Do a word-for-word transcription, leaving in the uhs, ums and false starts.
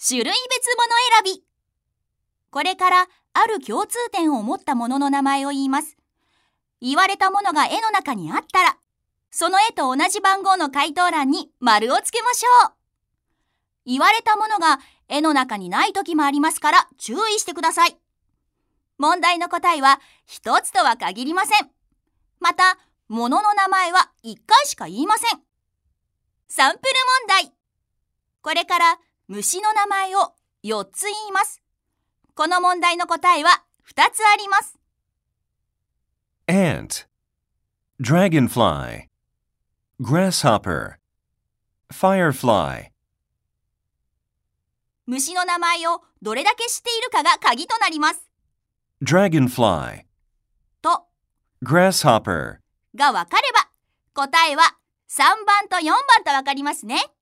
種類別物選び。これからある共通点を持ったものの名前を言います。言われたものが絵の中にあったら、その絵と同じ番号の回答欄に丸をつけましょう。言われたものが絵の中にない時もありますから注意してください。問題の答えは一つとは限りません。また、物の名前は一回しか言いません。サンプル問題。これから虫の名前をよっつ言います。この問題の答えはふたつあります。 Ant, Dragonfly, Grasshopper, Firefly。 虫の名前をどれだけ知っているかが鍵となります。 Dragonfly と Grasshopper がわかれば、答えはさんばんとよんばんとわかりますね。